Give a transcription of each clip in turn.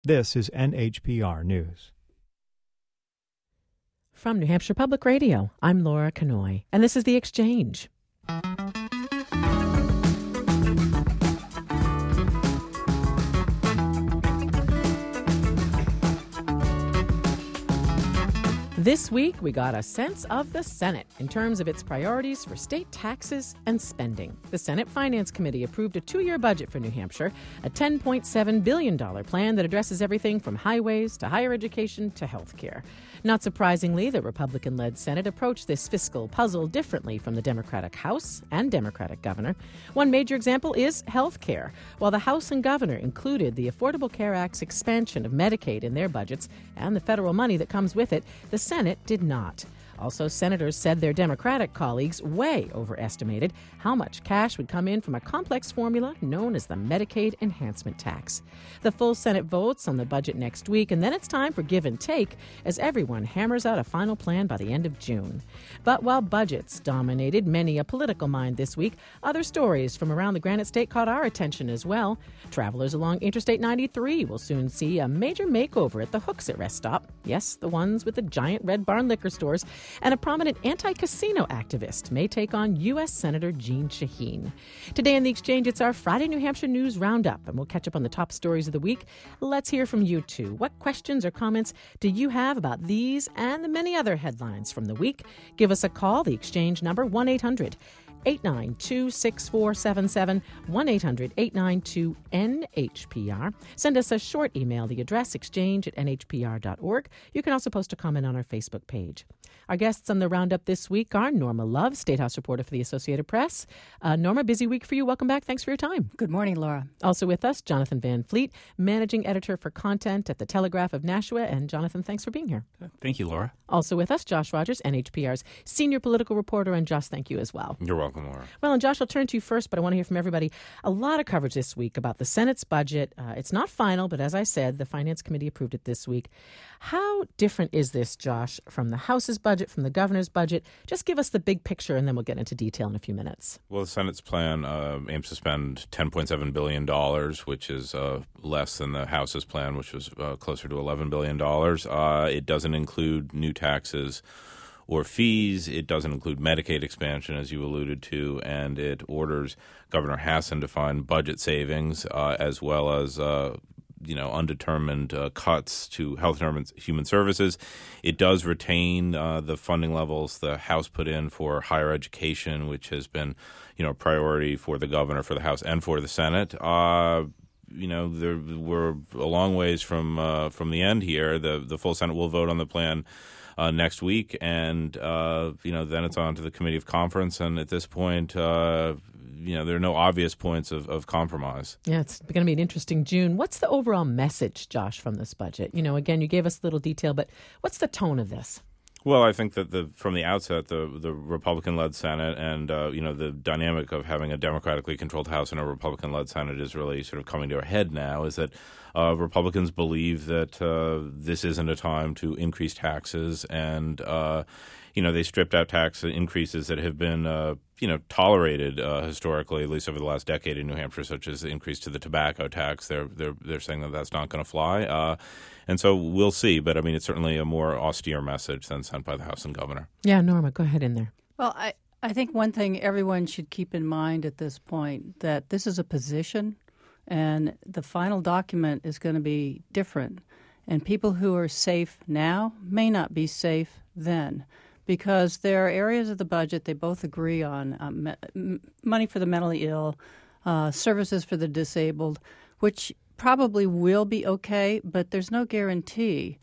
This is NHPR News. From New Hampshire Public Radio, I'm Laura Canoy, and this is The Exchange. This week, we got a sense of the Senate in terms of its priorities for state taxes and spending. The Senate Finance Committee approved a 2-year budget for New Hampshire, a $10.7 billion plan that addresses everything from highways to higher education to health care. Not surprisingly, the Republican-led Senate approached this fiscal puzzle differently from the Democratic House and Democratic governor. One major example is health care. While the House and governor included the Affordable Care Act's expansion of Medicaid in their budgets and the federal money that comes with it, the Senate did not. Also, senators said their Democratic colleagues way overestimated how much cash would come in from a complex formula known as the Medicaid enhancement tax. The full Senate votes on the budget next week, and then it's time for give and take as everyone hammers out a final plan by the end of June. But while budgets dominated many a political mind this week, other stories from around the Granite State caught our attention as well. Travelers along Interstate 93 will soon see a major makeover at the Hooksett rest stop. Yes, the ones with the giant Red Barn liquor stores. And a prominent anti-casino activist may take on U.S. Senator Jeanne Shaheen. Today in The Exchange, it's our Friday New Hampshire News Roundup, and we'll catch up on the top stories of the week. Let's hear from you, too. What questions or comments do you have about these and the many other headlines from the week? Give us a call. The Exchange number, 1-800-892-6477, 1-800-892-NHPR. Send us a short email, the address exchange@nhpr.org. You can also post a comment on our Facebook page. Our guests on the Roundup this week are Norma Love, State House reporter for the Associated Press. Norma, busy week for you. Welcome back. Thanks for your time. Good morning, Laura. Also with us, Jonathan Van Fleet, managing editor for content at the Telegraph of Nashua. And Jonathan, thanks for being here. Thank you, Laura. Also with us, Josh Rogers, NHPR's senior political reporter. And Josh, thank you as well. You're welcome, Laura. Well, and Josh, I'll turn to you first, but I want to hear from everybody. A lot of coverage this week about the Senate's budget. It's not final, but as I said, the Finance Committee approved it this week. How different is this, Josh, from the House's budget, from the governor's budget? Just give us the big picture, and then we'll get into detail in a few minutes. Well, the Senate's plan aims to spend $10.7 billion, which is less than the House's plan, which was closer to $11 billion. It doesn't include new taxes or fees. It doesn't include Medicaid expansion, as you alluded to, and it orders Governor Hassan to find budget savings as well as undetermined cuts to health and human services. It does retain the funding levels the House put in for higher education, which has been, a priority for the governor, for the House, and for the Senate. We're a long ways from the end here. The full Senate will vote on the plan next week, and then it's on to the Committee of Conference. And at this point, there are no obvious points of compromise. Yeah, it's going to be an interesting June. What's the overall message, Josh, from this budget? Again, you gave us a little detail, but what's the tone of this? Well, I think that from the outset, the Republican-led Senate and the dynamic of having a democratically controlled House and a Republican-led Senate is really sort of coming to a head now. Is that Republicans believe that this isn't a time to increase taxes, and they stripped out tax increases that have been tolerated historically, at least over the last decade in New Hampshire, such as the increase to the tobacco tax. They're saying that that's not going to fly. And so we'll see. But, it's certainly a more austere message than sent by the House and Governor. Yeah, Norma, go ahead in there. Well, I think one thing everyone should keep in mind at this point, that this is a position and the final document is going to be different. And people who are safe now may not be safe then, because there are areas of the budget they both agree on, money for the mentally ill, services for the disabled, which probably will be okay, but there's no guarantee.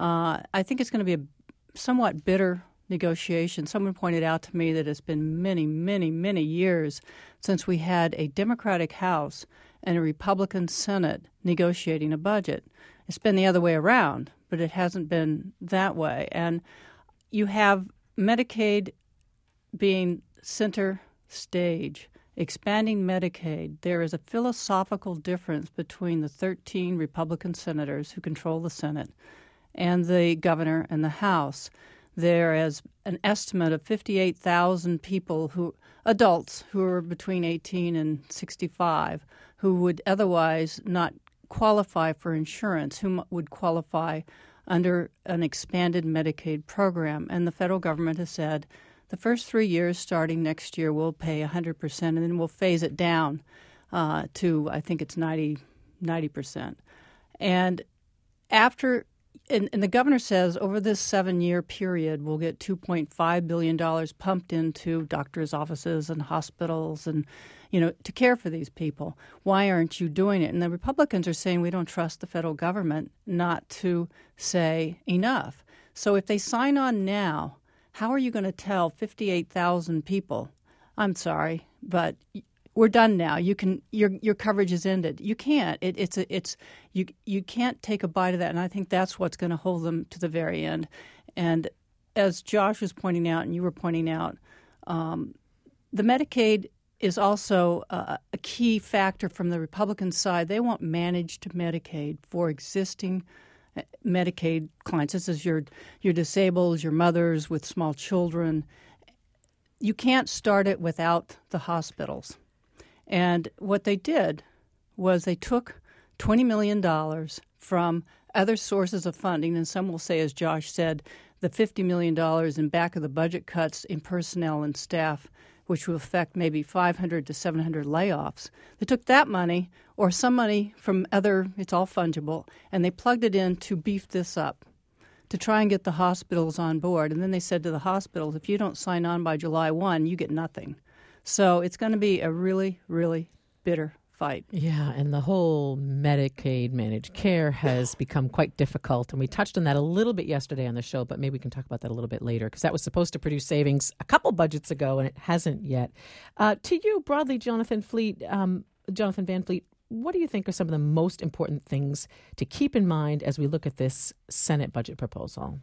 I think it's going to be a somewhat bitter negotiation. Someone pointed out to me that it's been many, many, many years since we had a Democratic House and a Republican Senate negotiating a budget. It's been the other way around, but it hasn't been that way. And you have Medicaid being center stage, expanding Medicaid. There is a philosophical difference between the 13 Republican senators who control the Senate and the governor and the House. There is an estimate of 58,000 people, adults who are between 18 and 65, who would otherwise not qualify for insurance, who would qualify under an expanded Medicaid program. And the federal government has said the first 3 years starting next year we'll pay 100%, and then we'll phase it down to, I think it's 90%. And after, and the governor says over this 7-year period, we'll get $2.5 billion pumped into doctors' offices and hospitals and, to care for these people. Why aren't you doing it? And the Republicans are saying we don't trust the federal government not to say enough. So if they sign on now, how are you going to tell 58,000 people, I'm sorry, but we're done now. You can your coverage is ended. You can't. You can't take a bite of that, and I think that's what's going to hold them to the very end. And as Josh was pointing out, and you were pointing out, the Medicaid is also a key factor from the Republican side. They want managed Medicaid for existing Medicaid clients. This is your disabled, your mothers with small children. You can't start it without the hospitals. And what they did was they took $20 million from other sources of funding, and some will say, as Josh said, the $50 million in back of the budget cuts in personnel and staff, which will affect maybe 500 to 700 layoffs. They took that money or some money from other, it's all fungible, and they plugged it in to beef this up, to try and get the hospitals on board. And then they said to the hospitals, if you don't sign on by July 1, you get nothing. So it's going to be a really, really bitter fight. Yeah, and the whole Medicaid managed care has become quite difficult. And we touched on that a little bit yesterday on the show, but maybe we can talk about that a little bit later, because that was supposed to produce savings a couple budgets ago, and it hasn't yet. To you, broadly, Jonathan Van Fleet, what do you think are some of the most important things to keep in mind as we look at this Senate budget proposal?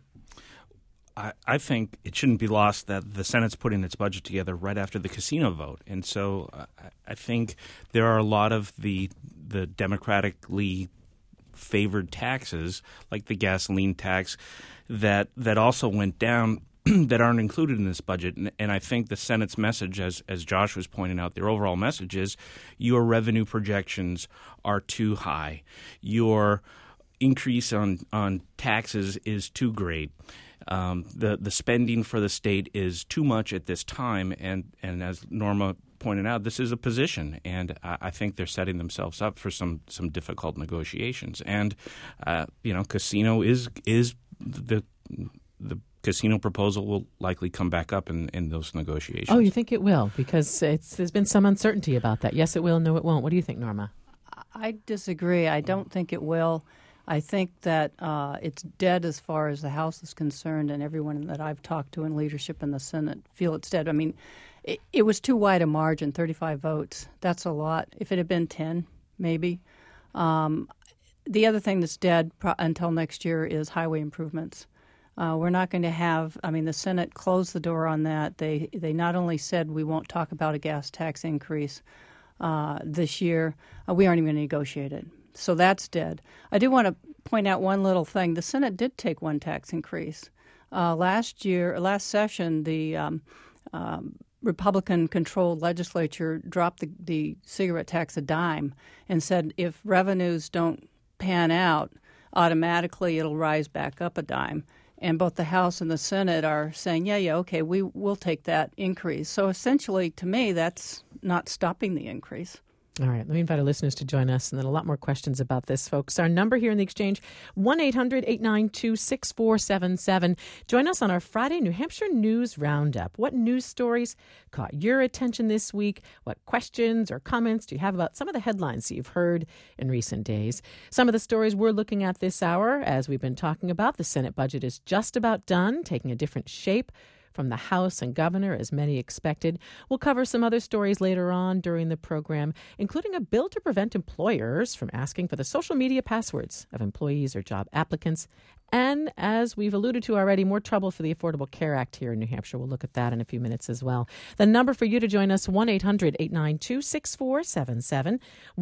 I think it shouldn't be lost that the Senate's putting its budget together right after the casino vote. And so I think there are a lot of the democratically favored taxes, like the gasoline tax, that also went down that aren't included in this budget. And I think the Senate's message, as Josh was pointing out, their overall message is your revenue projections are too high. Your increase on taxes is too great. The spending for the state is too much at this time, and as Norma pointed out, this is a position, and I think they're setting themselves up for some difficult negotiations. And casino is the casino proposal will likely come back up in those negotiations. Oh, you think it will? Because there's been some uncertainty about that. Yes, it will. No, it won't. What do you think, Norma? I disagree. I don't think it will. I think that it's dead as far as the House is concerned, and everyone that I've talked to in leadership in the Senate feel it's dead. I mean, it was too wide a margin, 35 votes. That's a lot. If it had been 10, maybe. The other thing that's dead until next year is highway improvements. We're not going to have – I mean, the Senate closed the door on that. They not only said we won't talk about a gas tax increase this year, we aren't even going to negotiate it. So that's dead. I do want to point out one little thing. The Senate did take one tax increase. Last session, the Republican-controlled legislature dropped the cigarette tax a dime and said if revenues don't pan out, automatically it'll rise back up a dime. And both the House and the Senate are saying, okay, we will take that increase. So essentially, to me, that's not stopping the increase. All right, let me invite our listeners to join us, and then a lot more questions about this, folks. Our number here in the Exchange, 1-800-892-6477. Join us on our Friday New Hampshire News Roundup. What news stories caught your attention this week? What questions or comments do you have about some of the headlines that you've heard in recent days? Some of the stories we're looking at this hour, as we've been talking about, the Senate budget is just about done, taking a different shape from the House and Governor, as many expected. We'll cover some other stories later on during the program, including a bill to prevent employers from asking for the social media passwords of employees or job applicants, And as we've alluded to already, more trouble for the Affordable Care Act here in New Hampshire. We'll look at that in a few minutes as well. The number for you to join us, 1-800-892-6477,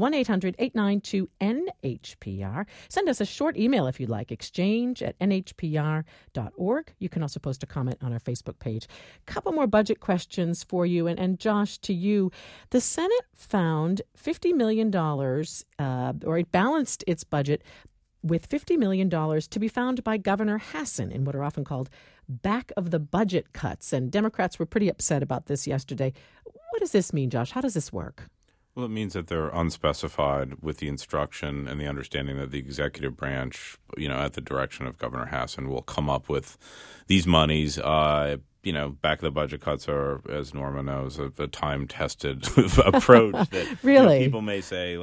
1-800-892-NHPR. Send us a short email if you'd like, exchange@nhpr.org. You can also post a comment on our Facebook page. A couple more budget questions for you. And Josh, to you, the Senate found $50 million, or it balanced its budget with $50 million to be found by Governor Hassan in what are often called back-of-the-budget cuts. And Democrats were pretty upset about this yesterday. What does this mean, Josh? How does this work? Well, it means that they're unspecified with the instruction and the understanding that the executive branch, at the direction of Governor Hassan, will come up with these monies. Back of the budget cuts are, as Norma knows, a time-tested approach that really people may say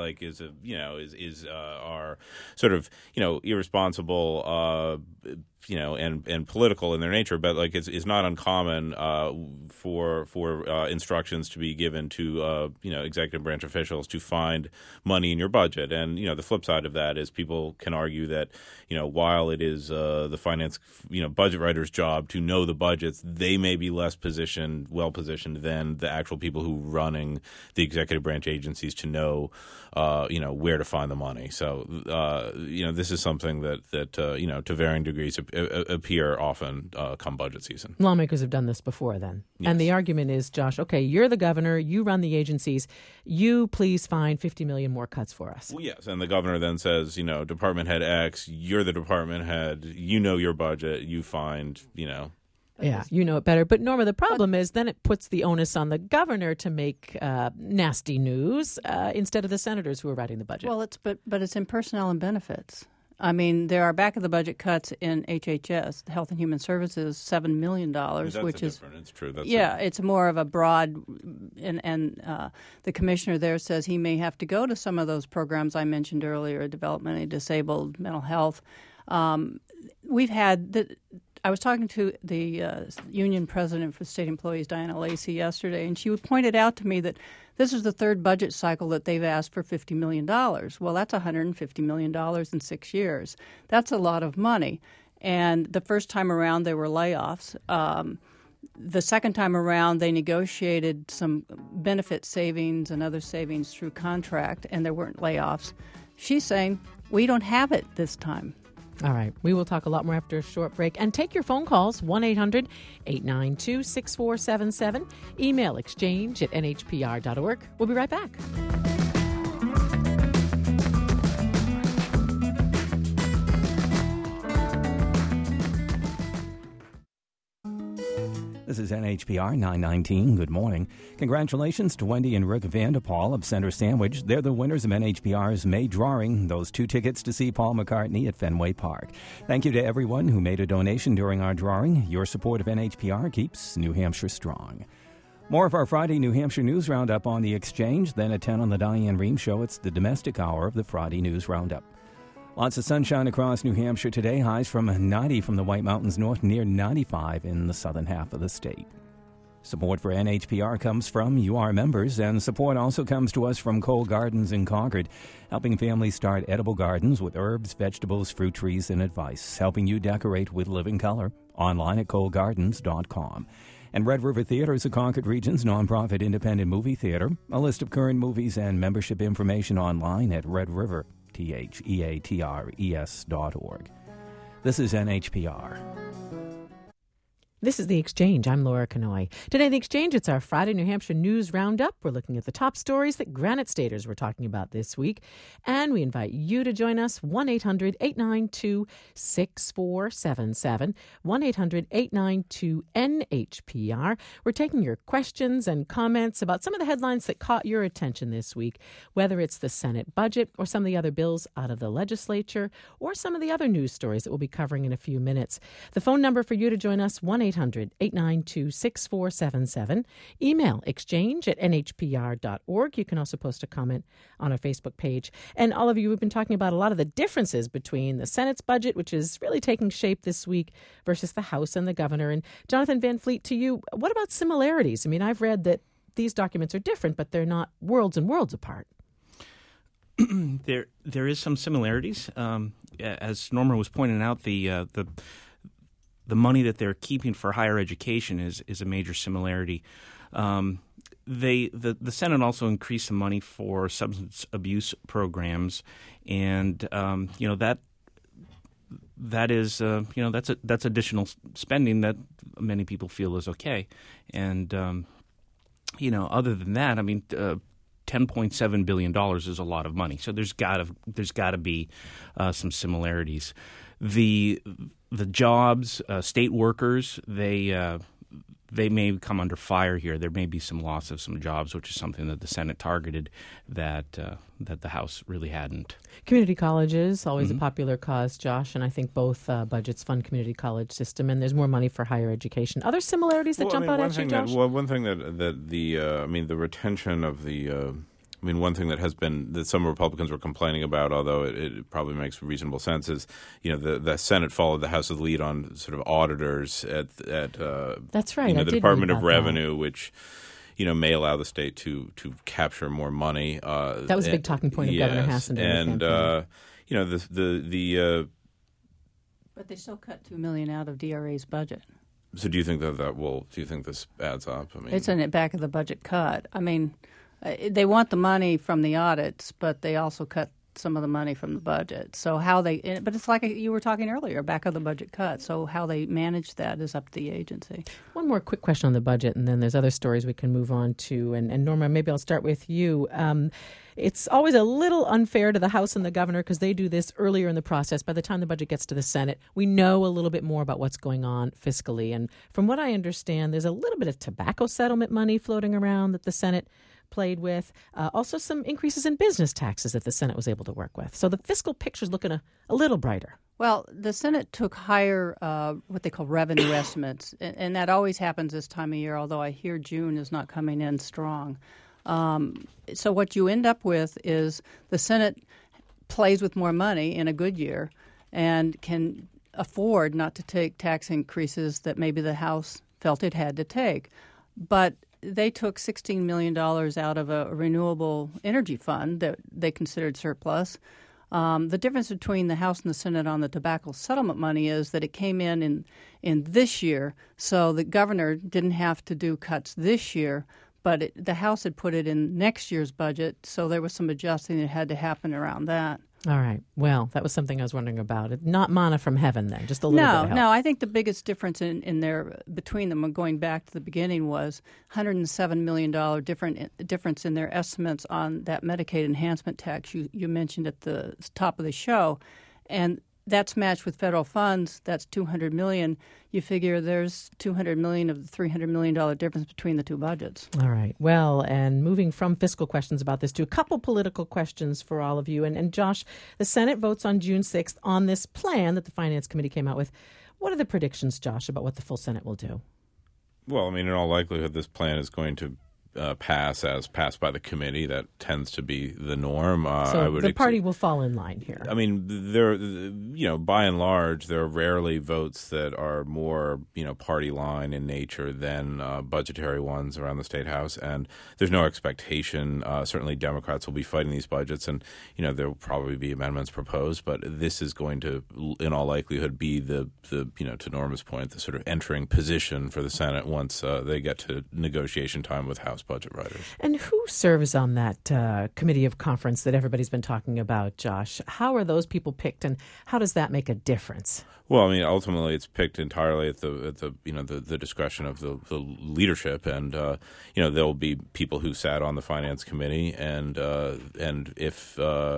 are sort of irresponsible. And political in their nature, but it's not uncommon for instructions to be given to executive branch officials to find money in your budget. And the flip side of that is people can argue that while it is the finance budget writer's job to know the budgets, they may be less well positioned than the actual people who are running the executive branch agencies to know where to find the money. So this is something that to varying degrees appear often come budget season. Lawmakers have done this before then. Yes. And the argument is, Josh, okay, you're the governor, you run the agencies, you please find $50 million more cuts for us. Well, yes, and the governor then says, Department Head X, you're the department head, you know your budget, you find, Yeah, you know it better. But Norma, the problem is then it puts the onus on the governor to make nasty news instead of the senators who are writing the budget. Well, but it's in personnel and benefits. I mean, there are back-of-the-budget cuts in HHS, the Health and Human Services, $7 million, which is different. It's true. It's more of a broad, and the commissioner there says he may have to go to some of those programs I mentioned earlier, developmentally disabled, mental health. We've had I was talking to the union president for state employees, Diana Lacey, yesterday, and she pointed out to me that this is the third budget cycle that they've asked for $50 million. Well, that's $150 million in 6 years. That's a lot of money. And the first time around, there were layoffs. The second time around, they negotiated some benefit savings and other savings through contract, and there weren't layoffs. She's saying, we don't have it this time. All right. We will talk a lot more after a short break. And take your phone calls, 1-800-892-6477. Email exchange@nhpr.org. We'll be right back. This is NHPR 919. Good morning. Congratulations to Wendy and Rick Vanderpaul of Center Sandwich. They're the winners of NHPR's May drawing, those 2 tickets to see Paul McCartney at Fenway Park. Thank you to everyone who made a donation during our drawing. Your support of NHPR keeps New Hampshire strong. More of our Friday New Hampshire News Roundup on the Exchange. Then at 10 on the Diane Rehm Show, it's the domestic hour of the Friday News Roundup. Lots of sunshine across New Hampshire today. Highs from 90 from the White Mountains north, near 95 in the southern half of the state. Support for NHPR comes from you, our members, and support also comes to us from Cole Gardens in Concord, helping families start edible gardens with herbs, vegetables, fruit trees, and advice, helping you decorate with living color. Online at colegardens.com. And Red River Theater is a Concord Region's nonprofit independent movie theater. A list of current movies and membership information online at redriver.org. This is NHPR. This is The Exchange. I'm Laura Kanoy. Today, The Exchange, it's our Friday New Hampshire News Roundup. We're looking at the top stories that Granite Staters were talking about this week. And we invite you to join us, 1-800-892-6477, 1-800-892-NHPR. We're taking your questions and comments about some of the headlines that caught your attention this week, whether it's the Senate budget or some of the other bills out of the legislature or some of the other news stories that we'll be covering in a few minutes. The phone number for you to join us, 1-800-892-6477. Email exchange@nhpr.org. You can also post a comment on our Facebook page. And all of you have been talking about a lot of the differences between the Senate's budget, which is really taking shape this week, versus the House and the governor. And Jonathan Van Fleet, to you, what about similarities? I mean, I've read that these documents are different, but they're not worlds and worlds apart. There is some similarities. As Norma was pointing out, the money that they're keeping for higher education is a major similarity. The Senate also increased some money for substance abuse programs, and that is that's additional spending that many people feel is okay. And other than that, I mean, $10.7 billion is a lot of money. So there's got to be some similarities. The jobs, state workers, they may come under fire here. There may be some loss of some jobs, which is something that the Senate targeted that the House really hadn't. Community colleges, always a popular cause, Josh, and I think both budgets fund community college system, and there's more money for higher education. Other similarities that jump out at you, Josh? One thing that the retention of the one thing that some Republicans were complaining about, although it probably makes reasonable sense, is the Senate followed the House's lead on sort of auditors at that's right. The Department of Revenue, which may allow the state to capture more money. That was a big talking point of Governor Hassan during the campaign. But they still cut $2 million out of DRA's budget. So do you think do you think this adds up? I mean, it's in the back of the budget cut. I mean, they want the money from the audits, but they also cut some of the money from the budget. So but it's like you were talking earlier, back of the budget cut. So how they manage that is up to the agency. One more quick question on the budget, and then there's other stories we can move on to. And Norma, maybe I'll start with you. It's always a little unfair to the House and the governor because they do this earlier in the process. By the time the budget gets to the Senate, we know a little bit more about what's going on fiscally. And from what I understand, there's a little bit of tobacco settlement money floating around that the Senate played with. Also some increases in business taxes that the Senate was able to work with. So the fiscal picture is looking a little brighter. Well, the Senate took higher what they call revenue estimates, and that always happens this time of year, although I hear June is not coming in strong. So what you end up with is the Senate plays with more money in a good year and can afford not to take tax increases that maybe the House felt it had to take. But they took $16 million out of a renewable energy fund that they considered surplus. The difference between the House and the Senate on the tobacco settlement money is that it came in this year, so the governor didn't have to do cuts this year, but the House had put it in next year's budget, so there was some adjusting that had to happen around that. All right. Well, that was something I was wondering about. Not manna from heaven, then, just a little bit of help. No, I think the biggest difference in their between them, going back to the beginning, was $107 million difference in their estimates on that Medicaid enhancement tax you mentioned at the top of the show. And that's matched with federal funds. That's $200 million. You figure there's $200 million of the $300 million difference between the two budgets. All right. Well, and moving from fiscal questions about this to a couple political questions for all of you. And Josh, the Senate votes on June 6th on this plan that the Finance Committee came out with. What are the predictions, Josh, about what the full Senate will do? Well, I mean, in all likelihood, this plan is going to pass as passed by the committee. That tends to be the norm. So the party will fall in line here. I mean, by and large, there are rarely votes that are more, party line in nature than budgetary ones around the State House. And there's no expectation. Certainly Democrats will be fighting these budgets, and, there will probably be amendments proposed. But this is going to, in all likelihood, be the to Norma's point, the sort of entering position for the Senate once they get to negotiation time with House budget writers. And who serves on that committee of conference that everybody's been talking about, Josh? How are those people picked, and how does that make a difference? Well, I mean, ultimately, it's picked entirely at the discretion of the leadership, and there'll be people who sat on the Finance Committee, and if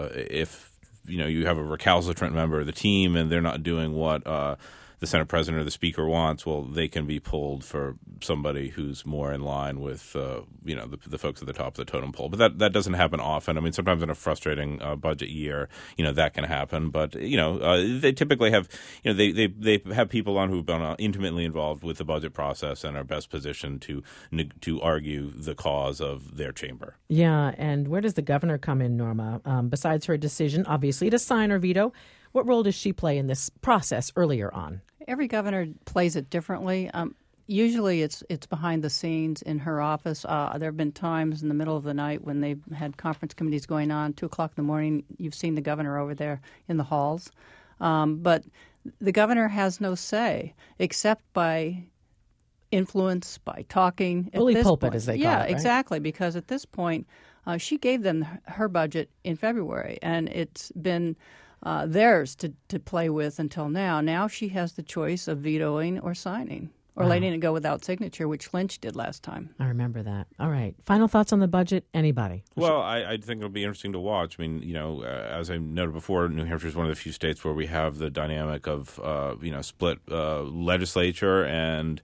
you have a recalcitrant member of the team and they're not doing what the Senate President or the Speaker wants, well, they can be pulled for somebody who's more in line with the folks at the top of the totem pole. But that doesn't happen often. I mean, sometimes in a frustrating budget year, that can happen. But they typically have they have people on who've been intimately involved with the budget process and are best positioned to argue the cause of their chamber. Yeah, and where does the governor come in, Norma? Besides her decision, obviously, to sign or veto, what role does she play in this process earlier on? Every governor plays it differently. Usually it's behind the scenes in her office. There have been times in the middle of the night when they've had conference committees going on, 2 o'clock in the morning. You've seen the governor over there in the halls. But the governor has no say except by influence, by talking. Bully pulpit, as they call it, right? Exactly, because at this point, she gave them her budget in February, and it's been theirs to play with until now. Now she has the choice of vetoing or signing, or letting it go without signature, which Lynch did last time. I remember that. All right. Final thoughts on the budget? Anybody? Well, I think it'll be interesting to watch. I mean, as I noted before, New Hampshire is one of the few states where we have the dynamic of, split legislature and,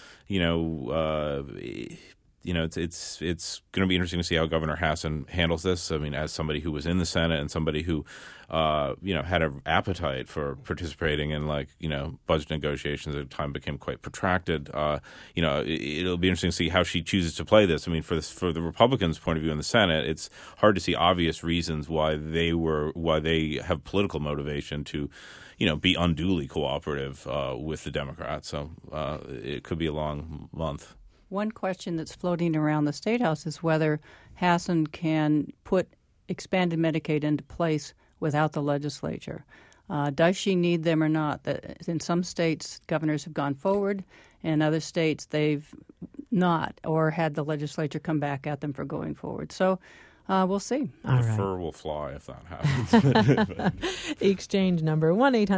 it's going to be interesting to see how Governor Hassan handles this. I mean, as somebody who was in the Senate and somebody who, had an appetite for participating in budget negotiations at a time became quite protracted. It'll be interesting to see how she chooses to play this. I mean, for the Republicans' point of view in the Senate, it's hard to see obvious reasons why they have political motivation to, be unduly cooperative with the Democrats. So it could be a long month. One question that's floating around the State House is whether Hassan can put expanded Medicaid into place without the legislature. Does she need them or not? In some states, governors have gone forward. In other states, they've not, or had the legislature come back at them for going forward. So we'll see. The fur will fly if that happens. The exchange number,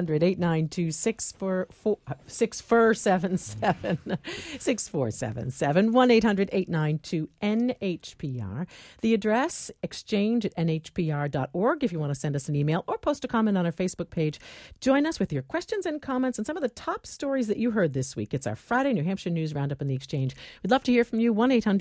1-800-892-6477. 6477. 1-800-892-NHPR. The address, exchange@nhpr.org if you want to send us an email or post a comment on our Facebook page. Join us with your questions and comments and some of the top stories that you heard this week. It's our Friday New Hampshire News Roundup in the Exchange. We'd love to hear from you.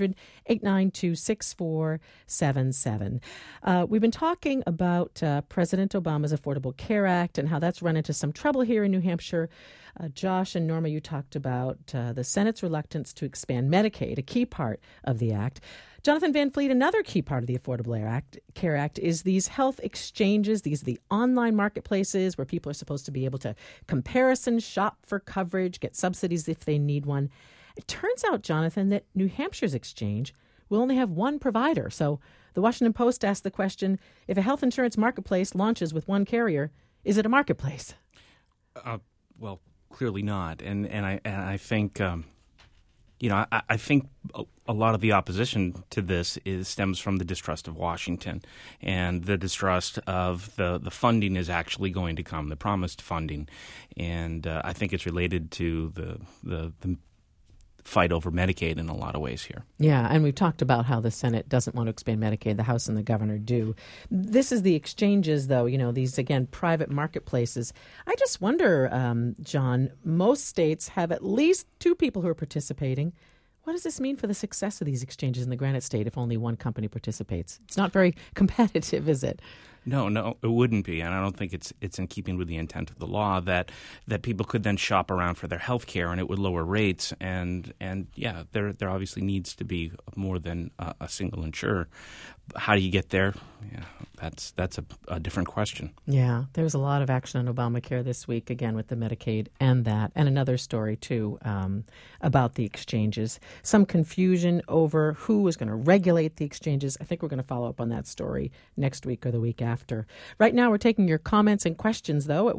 1-800-892-6477. We've been talking about President Obama's Affordable Care Act and how that's run into some trouble here in New Hampshire. Josh and Norma, you talked about the Senate's reluctance to expand Medicaid, a key part of the act. Jonathan Van Fleet, another key part of the Affordable Care Act is these health exchanges. These are the online marketplaces where people are supposed to be able to comparison shop for coverage, get subsidies if they need one. It turns out, Jonathan, that New Hampshire's exchange will only have one provider. So the Washington Post asked the question, if a health insurance marketplace launches with one carrier, is it a marketplace? Well, clearly not. And I think, I think a lot of the opposition to this stems from the distrust of Washington and the distrust of the funding is actually going to come, the promised funding. And I think it's related to the fight over Medicaid in a lot of ways here. Yeah, and we've talked about how the Senate doesn't want to expand Medicaid. The House and the governor do. This is the exchanges, though, these, again, private marketplaces. I just wonder, John, most states have at least 2 people who are participating. What does this mean for the success of these exchanges in the Granite State if only one company participates? It's not very competitive, is it? No, it wouldn't be, and I don't think it's in keeping with the intent of the law that people could then shop around for their health care and it would lower rates. And yeah, there obviously needs to be more than a single insurer. How do you get there? Yeah, that's a different question. Yeah, there's a lot of action on Obamacare this week, again, with the Medicaid and that. And another story, too, about the exchanges. Some confusion over who is going to regulate the exchanges. I think we're going to follow up on that story next week or the week after. Right now, we're taking your comments and questions, though, at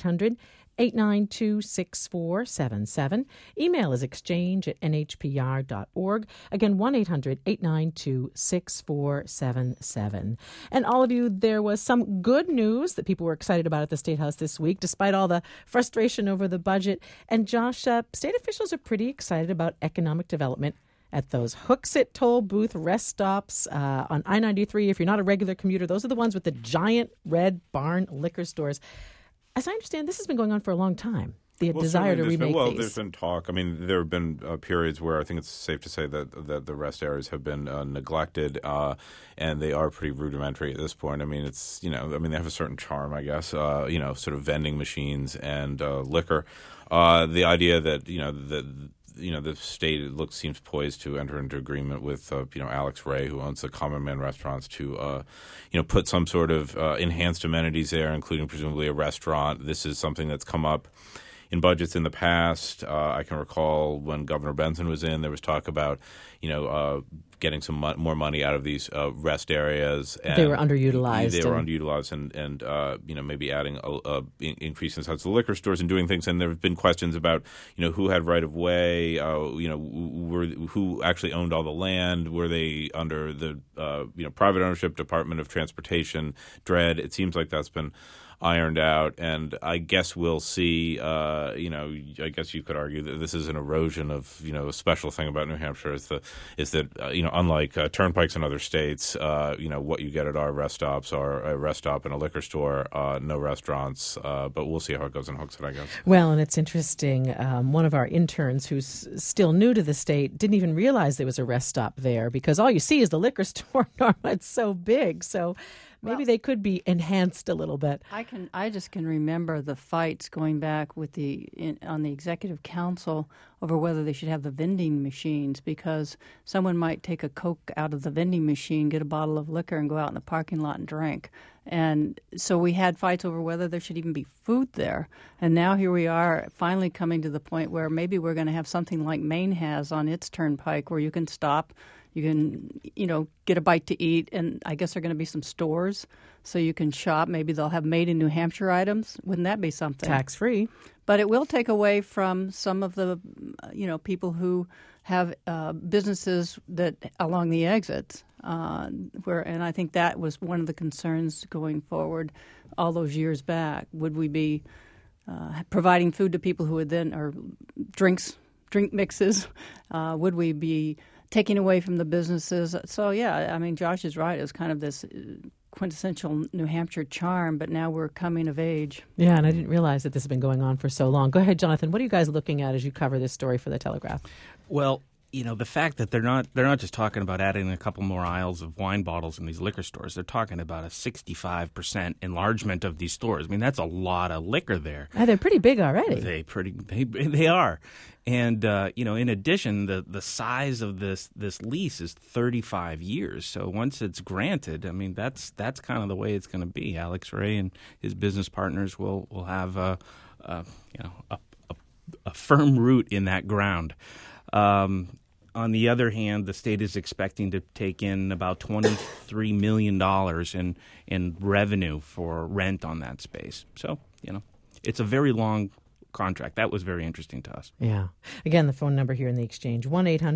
1-800-892-6477. Email is exchange@nhpr.org. Again, 1-800-892-6477. And all of you, there was some good news that people were excited about at the State House this week, despite all the frustration over the budget. And Josh, state officials are pretty excited about economic development at those Hooksett toll booth rest stops on I-93. If you're not a regular commuter, those are the ones with the giant red barn liquor stores. As I understand, this has been going on for a long time, the desire to remake these. There's been talk. I mean, there have been periods where I think it's safe to say that the rest areas have been neglected, and they are pretty rudimentary at this point. I mean, it's, they have a certain charm, I guess, sort of vending machines and liquor. The idea that, the state seems poised to enter into agreement with Alex Ray, who owns the Common Man restaurants, to put some sort of enhanced amenities there, including presumably a restaurant. This is something that's come up in budgets in the past. I can recall when Governor Benson was in, there was talk about, getting some more money out of these rest areas. And they were underutilized. They were underutilized, and maybe adding increase in size of the liquor stores and doing things. And there have been questions about who had right of way, who actually owned all the land. Were they under the private ownership, Department of Transportation, DRED? It seems like that's been ironed out, and I guess we'll see. I guess you could argue that this is an erosion of a special thing about New Hampshire is that unlike turnpikes in other states, what you get at our rest stops are a rest stop and a liquor store, no restaurants. But we'll see how it goes in Hooksett, I guess. Well, and it's interesting. One of our interns, who's still new to the state, didn't even realize there was a rest stop there because all you see is the liquor store. It's so big, so. Maybe they could be enhanced a little bit. I just can remember the fights going back on the executive council over whether they should have the vending machines, because someone might take a Coke out of the vending machine, get a bottle of liquor, and go out in the parking lot and drink. And so we had fights over whether there should even be food there. And now here we are finally coming to the point where maybe we're going to have something like Maine has on its turnpike, where you can stop. You can, get a bite to eat, and I guess there are going to be some stores so you can shop. Maybe they'll have made in New Hampshire items. Wouldn't that be something? Tax-free. But it will take away from some of the, people who have businesses that along the exits. And I think that was one of the concerns going forward all those years back. Would we be providing food to people who would then, or drink mixes? Would we be taking away from the businesses? So, Josh is right. It was kind of this quintessential New Hampshire charm, but now we're coming of age. Yeah, and I didn't realize that this has been going on for so long. Go ahead, Jonathan. What are you guys looking at as you cover this story for the Telegraph? Well, the fact that they're not just talking about adding a couple more aisles of wine bottles in these liquor stores. They're talking about a 65% enlargement of these stores. I mean, that's a lot of liquor there. They're pretty big already. They are. And, in addition, the size of this lease is 35 years. So once it's granted, I mean, that's kind of the way it's going to be. Alex Ray and his business partners will have a firm root in that ground. On the other hand, the state is expecting to take in about $23 million in revenue for rent on that space. So, it's a very long contract. That was very interesting to us. Yeah. Again, the phone number here in the exchange,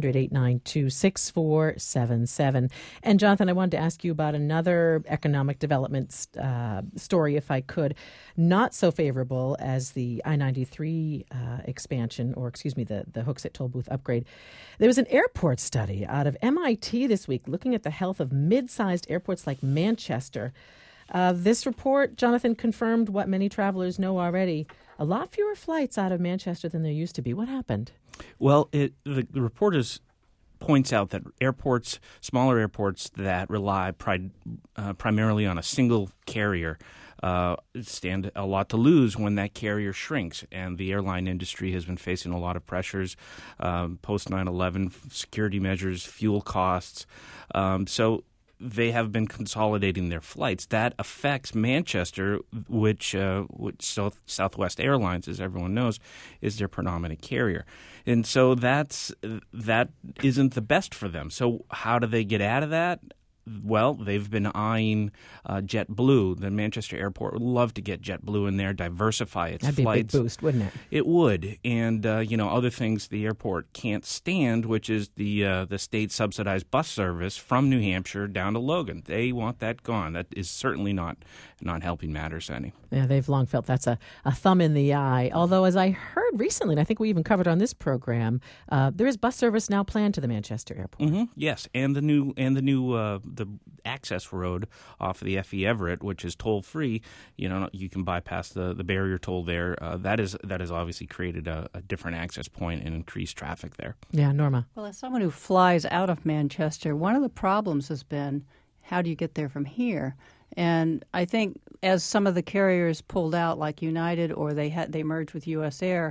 1-800-892-6477. And Jonathan, I wanted to ask you about another economic development story, if I could. Not so favorable as the I-93 expansion, or the Hooksett toll booth upgrade. There was an airport study out of MIT this week looking at the health of mid-sized airports like Manchester. This report, Jonathan, confirmed what many travelers know already. A lot fewer flights out of Manchester than there used to be. What happened? Well, the report points out that smaller airports that rely primarily on a single carrier stand a lot to lose when that carrier shrinks. And the airline industry has been facing a lot of pressures, post 9/11, security measures, fuel costs. So they have been consolidating their flights. That affects Manchester, which Southwest Airlines, as everyone knows, is their predominant carrier. And so that isn't the best for them. So how do they get out of that? Well, they've been eyeing JetBlue. The Manchester airport would love to get JetBlue in there, diversify its flights. That'd be a big boost, wouldn't it? It would. And, other things the airport can't stand, which is the state-subsidized bus service from New Hampshire down to Logan. They want that gone. That is certainly not helping matters any. Yeah, they've long felt that's a thumb in the eye. Although, as I heard recently, and I think we even covered on this program, there is bus service now planned to the Manchester airport. Mm-hmm. Yes, and the new the access road off of the F.E. Everett, which is toll free. You can bypass the barrier toll there. That is obviously created a different access point and increased traffic there. Yeah, Norma. Well, as someone who flies out of Manchester, one of the problems has been, how do you get there from here? And I think as some of the carriers pulled out, like United, or they merged with U.S. Air,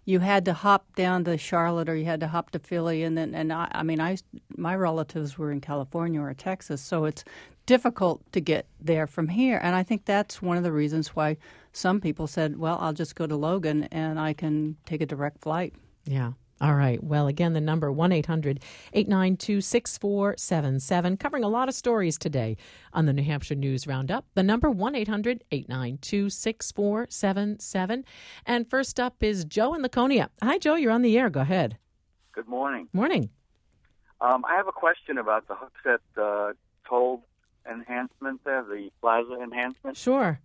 you had to hop down to Charlotte or you had to hop to Philly, my relatives were in California or Texas, so it's difficult to get there from here. And I think that's one of the reasons why some people said, well, I'll just go to Logan and I can take a direct flight. Yeah. All right. Well, again, the number 1-800-892-6477, covering a lot of stories today on the New Hampshire News Roundup. The number 1-800-892-6477. And first up is Joe in Laconia. Hi, Joe. You're on the air. Go ahead. Good morning. Morning. I have a question about the Hooksett toll enhancement there, the plaza enhancement. Sure.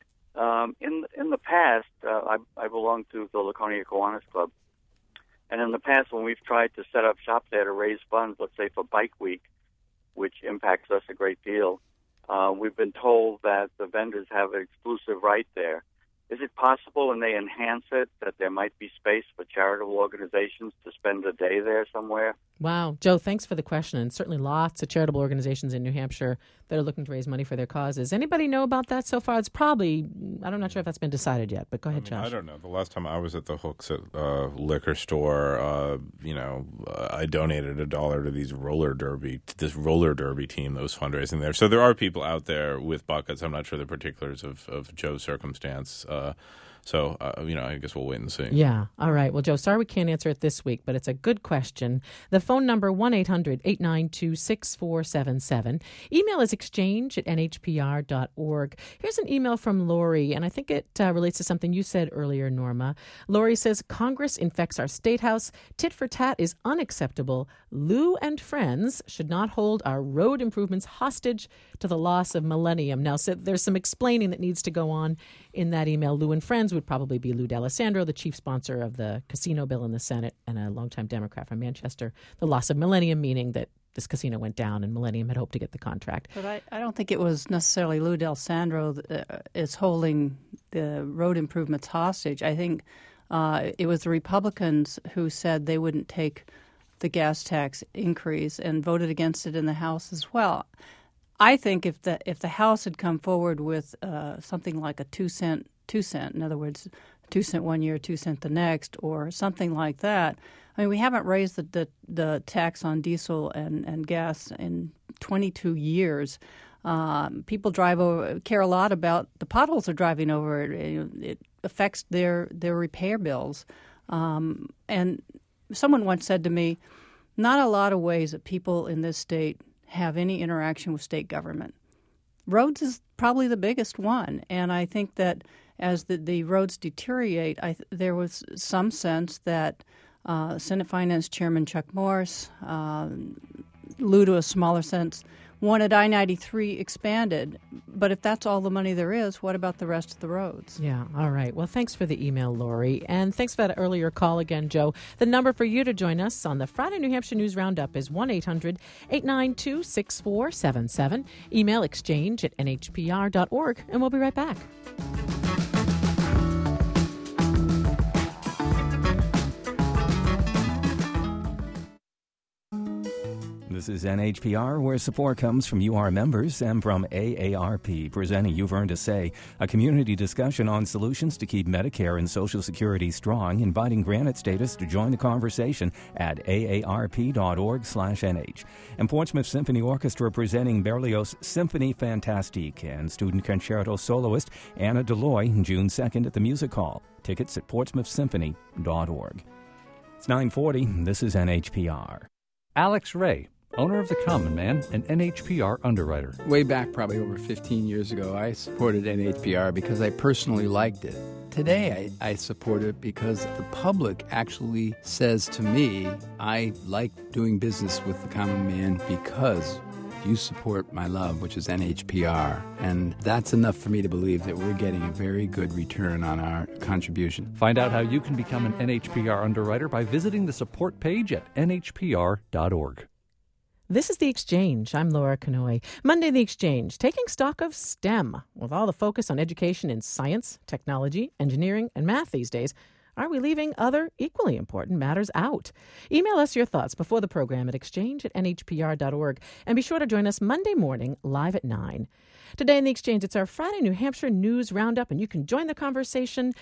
In the past, I belong to the Laconia Kiwanis Club. And in the past, when we've tried to set up shop there to raise funds, let's say for Bike Week, which impacts us a great deal, we've been told that the vendors have an exclusive right there. Is it possible, when they enhance it, that there might be space for charitable organizations to spend a day there somewhere? Wow. Joe, thanks for the question. And certainly lots of charitable organizations in New Hampshire that are looking to raise money for their causes. Anybody know about that so far? It's probably, I'm not sure if that's been decided yet, but go ahead, Josh. I don't know. The last time I was at the Hooksett liquor store, I donated $1 to this roller derby team that was fundraising there. So there are people out there with buckets. I'm not sure the particulars of Joe's circumstance. I guess we'll wait and see. Yeah. All right. Well, Joe, sorry we can't answer it this week, but it's a good question. The phone number, 1-800-892-6477. Email is exchange@nhpr.org. Here's an email from Lori, and I think it relates to something you said earlier, Norma. Lori says, Congress infects our state house. Tit for tat is unacceptable. Lou and friends should not hold our road improvements hostage to the loss of Millennium. Now, so there's some explaining that needs to go on in that email. Lou and friends would probably be Lou D'Alessandro, the chief sponsor of the casino bill in the Senate and a longtime Democrat from Manchester. The loss of Millennium, meaning that this casino went down and Millennium had hoped to get the contract. But I don't think it was necessarily Lou D'Alessandro is holding the road improvements hostage. I think it was the Republicans who said they wouldn't take the gas tax increase and voted against it in the House as well. I think if the House had come forward with something like a 2 cent, in other words, 2 cent one year, 2 cent the next, or something like that. I mean, we haven't raised the tax on diesel and gas in 22 years. People care a lot about the potholes they're driving over. It affects their repair bills. And someone once said to me, not a lot of ways that people in this state have any interaction with state government. Roads is probably the biggest one, and I think that as the roads deteriorate, there was some sense that Senate Finance Chairman Chuck Morse, Lou to a smaller sense, wanted I-93 expanded. But if that's all the money there is, what about the rest of the roads? Yeah, all right. Well, thanks for the email, Lori. And thanks for that earlier call again, Joe. The number for you to join us on the Friday New Hampshire News Roundup is 1-800-892-6477. Email exchange@nhpr.org, and we'll be right back. This is NHPR, where support comes from you, our members, and from AARP, presenting You've Earned a Say, a community discussion on solutions to keep Medicare and Social Security strong, inviting Granite Status to join the conversation at aarp.org/nh. And Portsmouth Symphony Orchestra presenting Berlioz' Symphonie Fantastique and student concerto soloist Anna Deloy, June 2nd at the Music Hall. Tickets at portsmouthsymphony.org. It's 9:40. This is NHPR. Alex Ray, owner of The Common Man and NHPR underwriter. Way back, probably over 15 years ago, I supported NHPR because I personally liked it. Today, I support it because the public actually says to me, I like doing business with The Common Man because you support my love, which is NHPR. And that's enough for me to believe that we're getting a very good return on our contribution. Find out how you can become an NHPR underwriter by visiting the support page at nhpr.org. This is The Exchange. I'm Laura Canoy. Monday, The Exchange, taking stock of STEM. With all the focus on education in science, technology, engineering, and math these days, are we leaving other equally important matters out? Email us your thoughts before the program at exchange@nhpr.org. And be sure to join us Monday morning live at 9. Today in the Exchange, it's our Friday New Hampshire News Roundup, and you can join the conversation,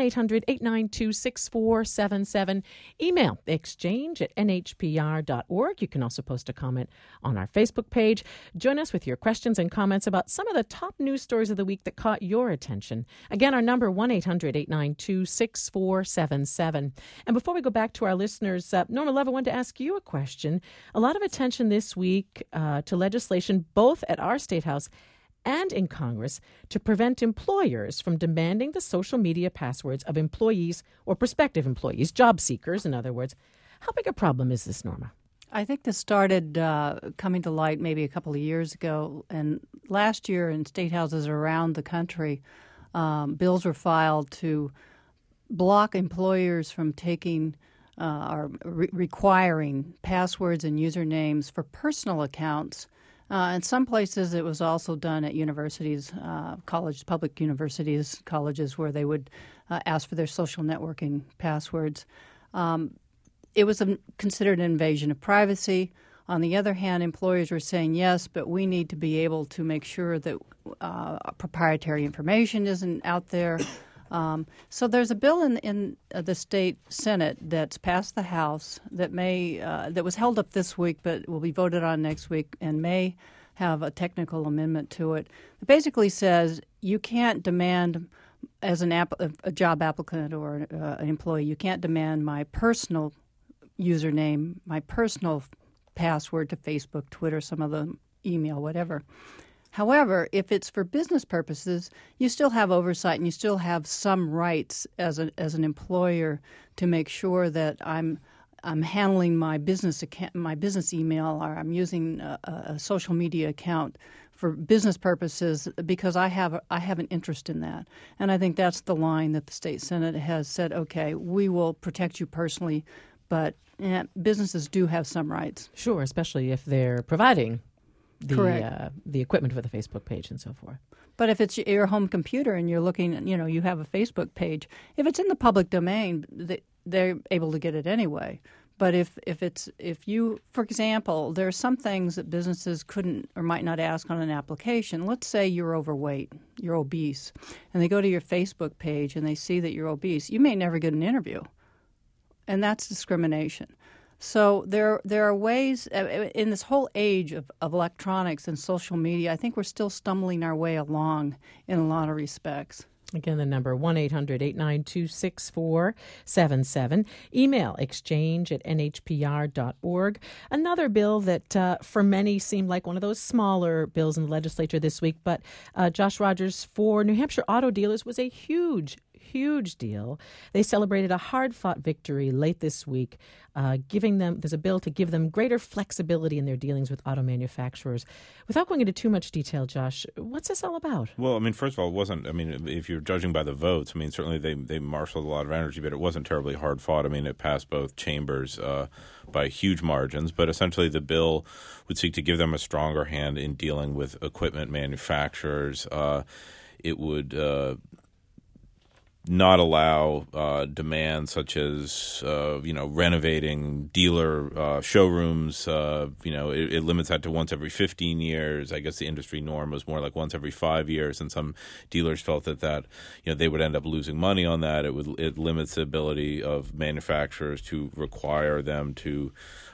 1-800-892-6477. Email exchange@nhpr.org. You can also post a comment on our Facebook page. Join us with your questions and comments about some of the top news stories of the week that caught your attention. Again, our number, 1-800-892-6477. And before we go back to our listeners, Norma Love, I wanted to ask you a question. A lot of attention this week to legislation both at our State House and in Congress to prevent employers from demanding the social media passwords of employees or prospective employees, job seekers, in other words. How big a problem is this, Norma? I think this started coming to light maybe a couple of years ago. And last year in state houses around the country, bills were filed to block employers from taking or requiring passwords and usernames for personal accounts. In some places, it was also done at universities, public universities, colleges, where they would ask for their social networking passwords. It was considered an invasion of privacy. On the other hand, employers were saying, yes, but we need to be able to make sure that proprietary information isn't out there. So there's a bill in the state Senate that's passed the House that that was held up this week but will be voted on next week and may have a technical amendment to it. It basically says you can't demand, as a job applicant or an employee, you can't demand my personal username, my personal password to Facebook, Twitter, some other email, whatever. However, if it's for business purposes, you still have oversight and you still have some rights as an employer to make sure that I'm handling my business account, my business email, or I'm using a social media account for business purposes because I have an interest in that. And I think that's the line that the state Senate has said, okay, we will protect you personally, but businesses do have some rights. Sure, especially if they're providing the equipment for the Facebook page and so forth. But if it's your home computer and you're looking, you have a Facebook page, if it's in the public domain, they're able to get it anyway. But if you, for example, there are some things that businesses couldn't or might not ask on an application. Let's say you're overweight, you're obese, and they go to your Facebook page and they see that you're obese. You may never get an interview, and that's discrimination. So there are ways in this whole age of electronics and social media. I think we're still stumbling our way along in a lot of respects. Again, the number 1-800-892-6477. Email exchange@nhpr.org. Another bill that for many seemed like one of those smaller bills in the legislature this week, but Josh Rogers, for New Hampshire auto dealers was a huge deal. They celebrated a hard-fought victory late this week, there's a bill to give them greater flexibility in their dealings with auto manufacturers. Without going into too much detail, Josh, what's this all about? Well, first of all, it wasn't, if you're judging by the votes, certainly they marshaled a lot of energy, but it wasn't terribly hard-fought. It passed both chambers by huge margins, but essentially the bill would seek to give them a stronger hand in dealing with equipment manufacturers. It would not allow demands such as renovating dealer showrooms. It limits that to once every 15 years. I guess the industry norm was more like once every 5 years, and some dealers felt that they would end up losing money on that. It limits the ability of manufacturers to require them to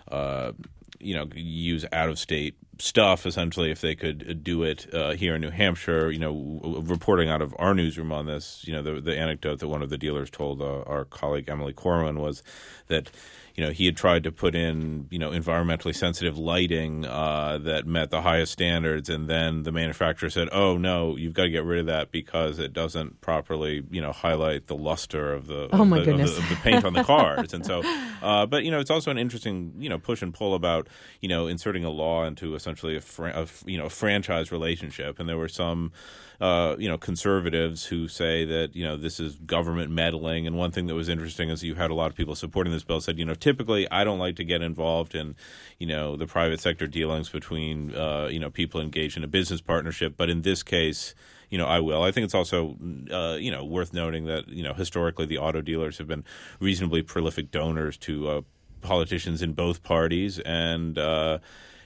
use out-of-state stuff, essentially, if they could do it here in New Hampshire. Reporting out of our newsroom on this, the anecdote that one of the dealers told our colleague Emily Corwin was that he had tried to put in, environmentally sensitive lighting that met the highest standards, and then the manufacturer said, "Oh no, you've got to get rid of that because it doesn't properly, highlight the luster of the of the paint on the cars." And so, but it's also an interesting, push and pull about, inserting a law into essentially a franchise relationship. And there were some conservatives who say that, this is government meddling. And one thing that was interesting is you had a lot of people supporting this bill said, typically I don't like to get involved in, the private sector dealings between, people engaged in a business partnership. But in this case, I will. I think it's also, worth noting that, historically the auto dealers have been reasonably prolific donors to politicians in both parties. And,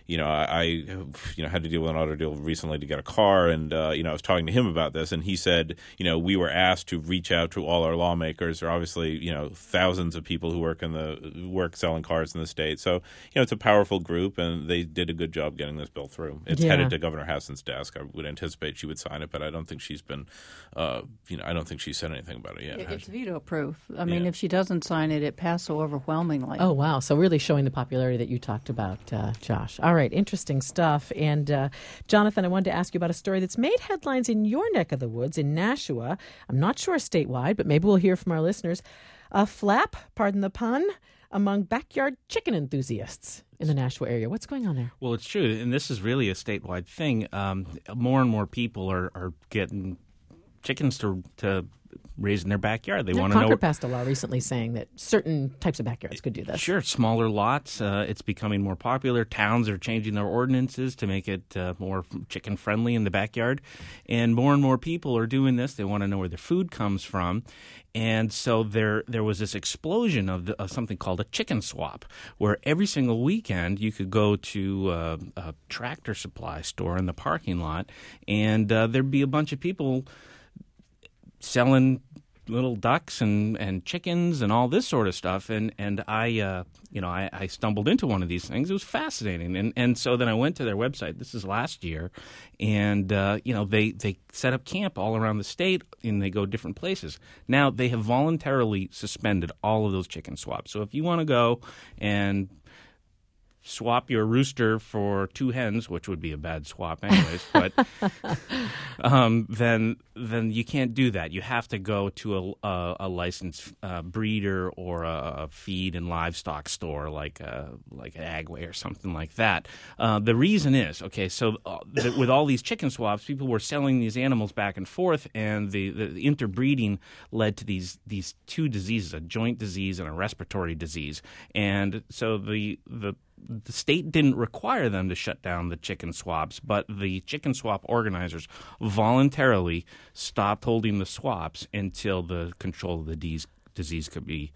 I had to deal with an auto deal recently to get a car, and I was talking to him about this, and he said, we were asked to reach out to all our lawmakers. There are obviously, thousands of people who work selling cars in the state. So, it's a powerful group, and they did a good job getting this bill through. It's headed to Governor Hassan's desk. I would anticipate she would sign it, but I don't think she's been, I don't think she's said anything about it yet. It's veto proof. I mean, if she doesn't sign it, it passed so overwhelmingly. Oh, wow. So really showing the popularity that you talked about, Josh. All right. Interesting stuff. And Jonathan, I wanted to ask you about a story that's made headlines in your neck of the woods in Nashua. I'm not sure statewide, but maybe we'll hear from our listeners. A flap, pardon the pun, among backyard chicken enthusiasts in the Nashua area. What's going on there? Well, it's true, and this is really a statewide thing. More and more people are getting chickens to raise in their backyard. They want to know. Concord passed a law recently saying that certain types of backyards could do this. Sure, smaller lots. It's becoming more popular. Towns are changing their ordinances to make it more chicken friendly in the backyard, and more people are doing this. They want to know where their food comes from. And so there was this explosion of something called a chicken swap, where every single weekend you could go to a Tractor Supply store in the parking lot, and there'd be a bunch of people selling little ducks and chickens and all this sort of stuff, and I stumbled into one of these things. It was fascinating, and so then I went to their website. This is last year, and they set up camp all around the state, and they go different places. Now they have voluntarily suspended all of those chicken swaps. So if you want to go and swap your rooster for 2 hens, which would be a bad swap anyways, but then you can't do that. You have to go to a licensed breeder or a feed and livestock store like an Agway or something like that. The reason is, with all these chicken swaps, people were selling these animals back and forth, and the interbreeding led to these 2 diseases, a joint disease and a respiratory disease. And so the state didn't require them to shut down the chicken swaps, but the chicken swap organizers voluntarily stopped holding the swaps until the control of the disease could be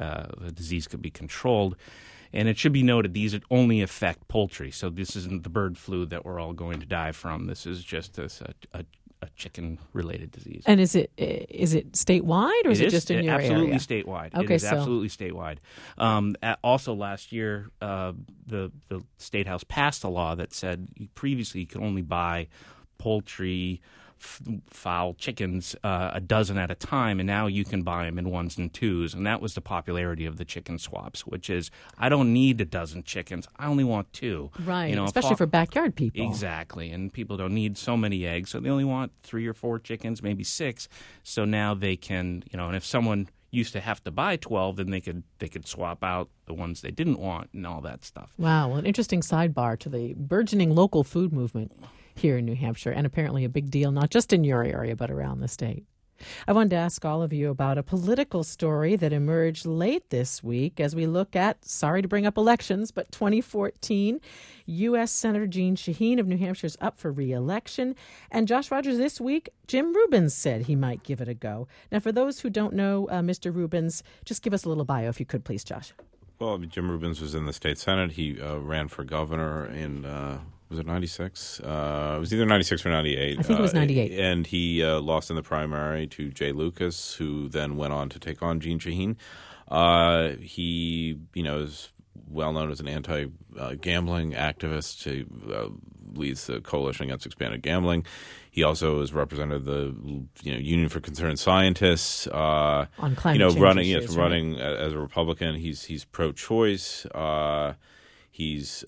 controlled. And it should be noted, these only affect poultry, so this isn't the bird flu that we're all going to die from. This is just a chicken-related disease. And is it statewide, or is it just in your area? Absolutely statewide. Okay, it is absolutely statewide. Also, last year, the State House passed a law that said previously you could only buy poultry, fowl, chickens a dozen at a time, and now you can buy them in 1s and 2s. And that was the popularity of the chicken swaps, which is, I don't need a dozen chickens. I only want 2. Right, especially for backyard people. Exactly, and people don't need so many eggs, so they only want 3 or 4 chickens, maybe 6. So now they can, and if someone used to have to buy 12, then they could swap out the ones they didn't want and all that stuff. Wow, well, an interesting sidebar to the burgeoning local food movement here in New Hampshire, and apparently a big deal not just in your area but around the state. I wanted to ask all of you about a political story that emerged late this week as we look at, sorry to bring up elections, but 2014, U.S. Senator Jeanne Shaheen of New Hampshire is up for re-election. And Josh Rogers, this week, Jim Rubens said he might give it a go. Now, for those who don't know Mr. Rubens, just give us a little bio, if you could, please, Josh. Well, Jim Rubens was in the state Senate. He ran for governor in... was it 96? It was either 96 or 98. I think it was 98. And he lost in the primary to Jay Lucas, who then went on to take on Jeanne Shaheen. He, is well known as an anti-gambling activist. He leads the Coalition Against Expanded Gambling. He also has represented the Union for Concerned Scientists on climate change running issues, running as a Republican. He's pro-choice. He's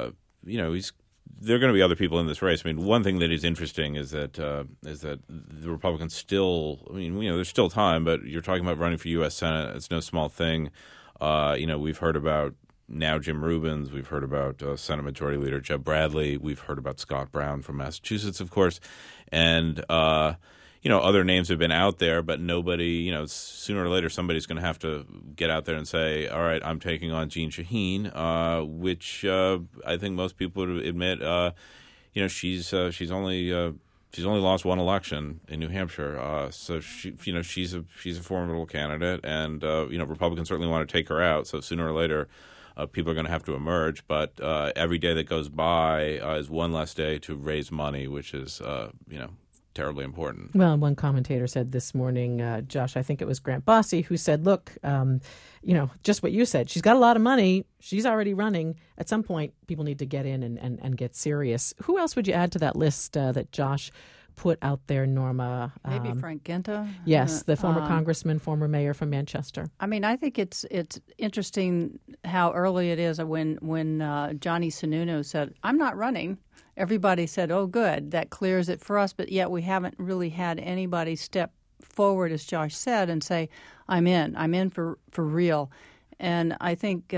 there are going to be other people in this race. I mean, one thing that is interesting is that the Republicans still. I mean, there's still time, but you're talking about running for U.S. Senate. It's no small thing. We've heard about now Jim Rubens. We've heard about Senate Majority Leader Jeb Bradley. We've heard about Scott Brown from Massachusetts, of course, and other names have been out there, but nobody. Sooner or later, somebody's going to have to get out there and say, "All right, I'm taking on Jeanne Shaheen," which I think most people would admit. She's only lost one election in New Hampshire, so she's a formidable candidate, and Republicans certainly want to take her out. So sooner or later, people are going to have to emerge. But every day that goes by is one less day to raise money, which is, terribly important. Well, one commentator said this morning, Josh, I think it was Grant Bossy, who said, look, just what you said. She's got a lot of money. She's already running. At some point, people need to get in and get serious. Who else would you add to that list that Josh put out there, Norma? Maybe Frank Guinta? Yes, the former congressman, former mayor from Manchester. I mean, I think it's interesting how early it is when Johnny Sununu said, I'm not running. Everybody said, oh, good, that clears it for us. But yet we haven't really had anybody step forward, as Josh said, and say, I'm in for real. And I think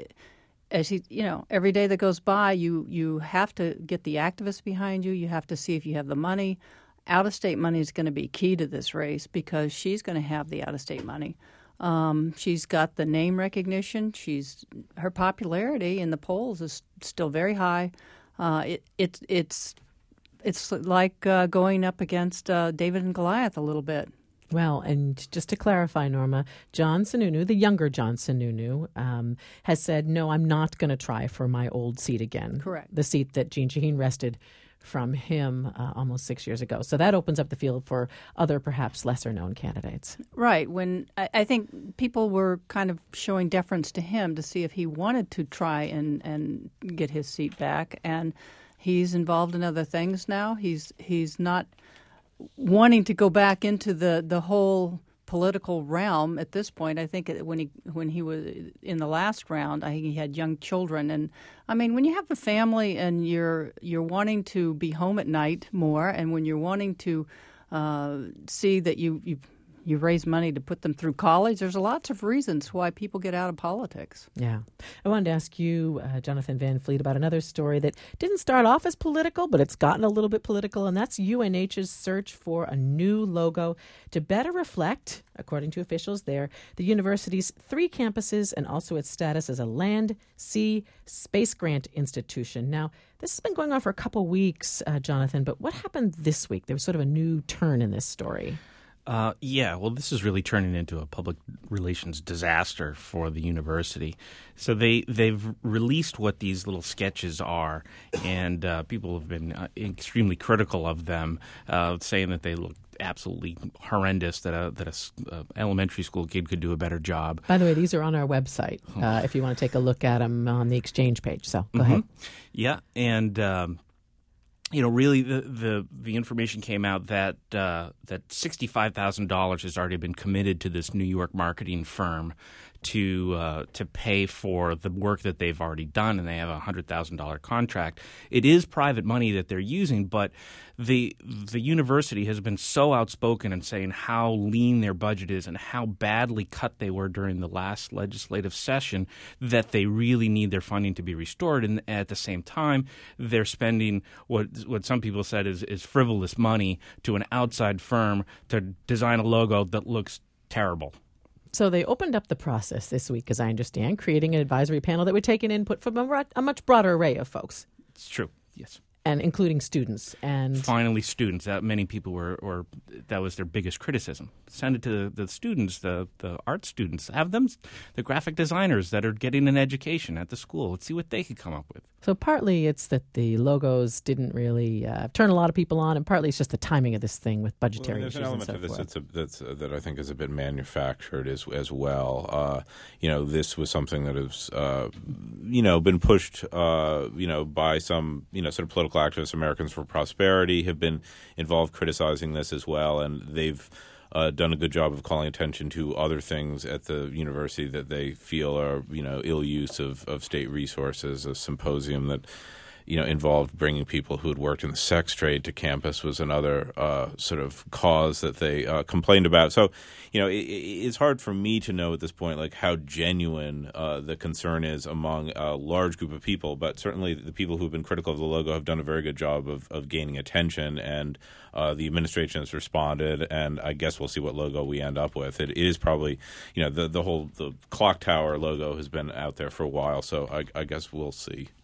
every day that goes by, you have to get the activists behind you. You have to see if you have the money. Out-of-state money is going to be key to this race because she's going to have the out-of-state money. She's got the name recognition. Her popularity in the polls is still very high. It's like going up against David and Goliath a little bit. Well, and just to clarify, Norma, John Sununu, the younger John Sununu, has said, no, I'm not going to try for my old seat again. Correct. The seat that Jeanne Shaheen wrested from him almost 6 years ago. So that opens up the field for other, perhaps lesser-known candidates. Right. When I think people were kind of showing deference to him to see if he wanted to try and get his seat back, and he's involved in other things now. He's not wanting to go back into the whole political realm at this point. I think when he was in the last round, I think he had young children, and I mean, when you have a family and you're wanting to be home at night more, and when you're wanting to see that you raise money to put them through college, there's lots of reasons why people get out of politics. Yeah. I wanted to ask you, Jonathan Van Fleet, about another story that didn't start off as political, but it's gotten a little bit political, and that's UNH's search for a new logo to better reflect, according to officials there, the university's 3 campuses and also its status as a land, sea, space grant institution. Now, this has been going on for a couple weeks, Jonathan, but what happened this week? There was sort of a new turn in this story. Well, this is really turning into a public relations disaster for the university. So they've released what these little sketches are, and people have been extremely critical of them, saying that they look absolutely horrendous, that a elementary school kid could do a better job. By the way, these are on our website if you want to take a look at them on the Exchange page. So go ahead. Yeah, and really, the information came out that $65,000 has already been committed to this New York marketing firm to pay for the work that they've already done, and they have a $100,000 contract. It is private money that they're using, but the university has been so outspoken in saying how lean their budget is and how badly cut they were during the last legislative session that they really need their funding to be restored. And at the same time, they're spending what some people said is frivolous money to an outside firm to design a logo that looks terrible. So they opened up the process this week, as I understand, creating an advisory panel that would take an input from a much broader array of folks. It's true, yes. And including students. And finally, students. Many people were that was their biggest criticism. Send it to the students, the art students. Have them, the graphic designers that are getting an education at the school. Let's see what they could come up with. So partly it's that the logos didn't really turn a lot of people on, and partly it's just the timing of this thing with budgetary issues and so forth. There's an element of this that I think is a bit manufactured as well. This was something that has been pushed by some sort of political activists. Americans for Prosperity have been involved criticizing this as well, and they've done a good job of calling attention to other things at the university that they feel are ill use of state resources. A symposium that involved bringing people who had worked in the sex trade to campus was another sort of cause that they complained about. So, it's hard for me to know at this point like how genuine the concern is among a large group of people, but certainly the people who have been critical of the logo have done a very good job of gaining attention, and the administration has responded, and I guess we'll see what logo we end up with. It is probably, the clock tower logo has been out there for a while, so I guess we'll see.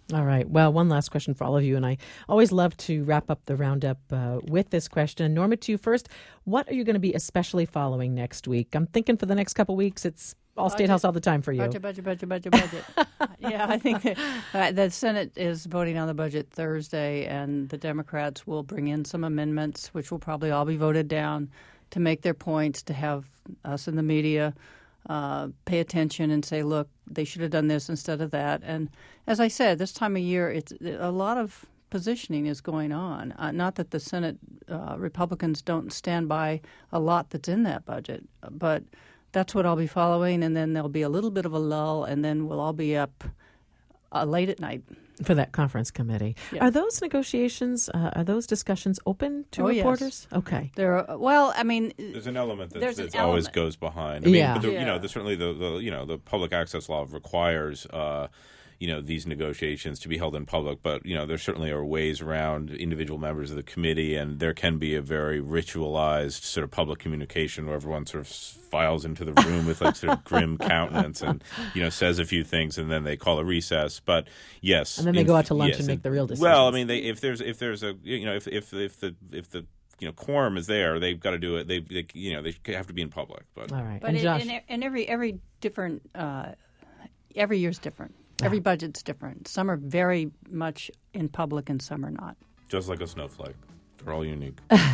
All right. Well, one last question for all of you, and I always love to wrap up the roundup with this question. Norma, to you first. What are you going to be especially following next week? I'm thinking for the next couple weeks, it's all State House all the time for you. Budget. Yeah, I think the Senate is voting on the budget Thursday, and the Democrats will bring in some amendments, which will probably all be voted down, to make their points, to have us in the media pay attention and say, look, they should have done this instead of that. And as I said, this time of year, it's a lot of positioning is going on. Not that the Senate Republicans don't stand by a lot that's in that budget, but that's what I'll be following, and then there'll be a little bit of a lull, and then we'll all be up late at night. For that conference committee. Yeah. Are those negotiations, are those discussions open to reporters? Yes. Okay. There's an element that always goes behind. But certainly the public access law requires these negotiations to be held in public. But there certainly are ways around individual members of the committee, and there can be a very ritualized sort of public communication where everyone sort of files into the room with like sort of grim countenance and says a few things, and then they call a recess. But yes, and then they go out to lunch and make the real decisions. Well, I mean, if there's a if the quorum is there, they've got to do it. They have to be in public. But all right, but every different every year's different. Every budget's different. Some are very much in public and some are not. Just like a snowflake. They're all unique.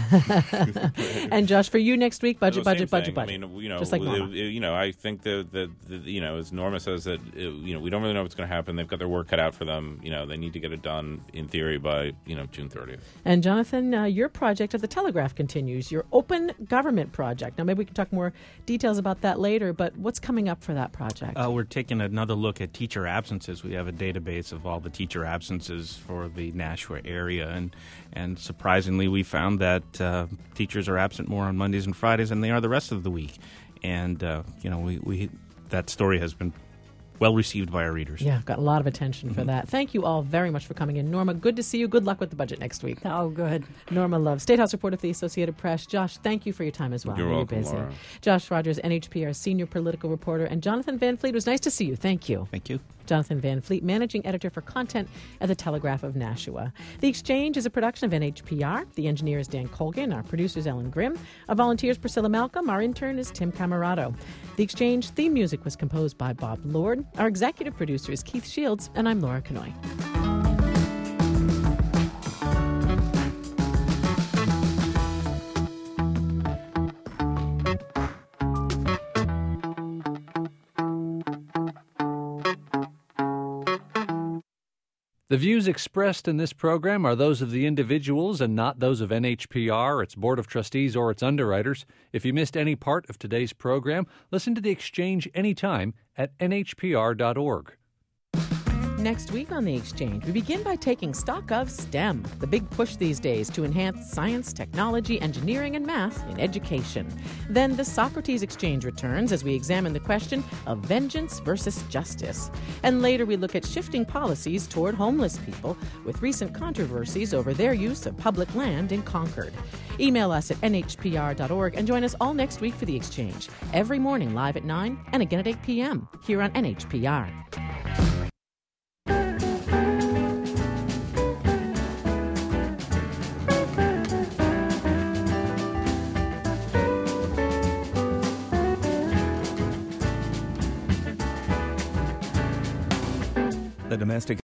And Josh, for you next week, budget. I mean, just like Norma. I think that as Norma says, that we don't really know what's going to happen. They've got their work cut out for them. They need to get it done in theory by June 30th. And Jonathan, your project at the Telegraph continues. Your open government project. Now, maybe we can talk more details about that later. But what's coming up for that project? We're taking another look at teacher absences. We have a database of all the teacher absences for the Nashua area, and surprisingly, we found that teachers are absent more on Mondays and Fridays than they are the rest of the week. And, we that story has been well received by our readers. Yeah, got a lot of attention for that. Thank you all very much for coming in. Norma, good to see you. Good luck with the budget next week. Oh, good. Norma Love, State House reporter for the Associated Press. Josh, thank you for your time as well. You're welcome, busy. Laura. Josh Rogers, NHPR senior political reporter, and Jonathan Van Fleet, it was nice to see you. Thank you. Thank you. Jonathan Van Fleet, managing editor for content at the Telegraph of Nashua. The Exchange is a production of NHPR. The engineer is Dan Colgan. Our producer is Ellen Grimm. Our volunteer is Priscilla Malcolm. Our intern is Tim Camarado. The Exchange theme music was composed by Bob Lord. Our executive producer is Keith Shields, and I'm Laura Kanoy. The views expressed in this program are those of the individuals and not those of NHPR, its Board of Trustees, or its underwriters. If you missed any part of today's program, listen to The Exchange anytime at nhpr.org. Next week on The Exchange, we begin by taking stock of STEM, the big push these days to enhance science, technology, engineering, and math in education. Then the Socrates Exchange returns as we examine the question of vengeance versus justice. And later we look at shifting policies toward homeless people with recent controversies over their use of public land in Concord. Email us at nhpr.org and join us all next week for The Exchange, every morning live at 9 and again at 8 p.m. here on NHPR. The domestic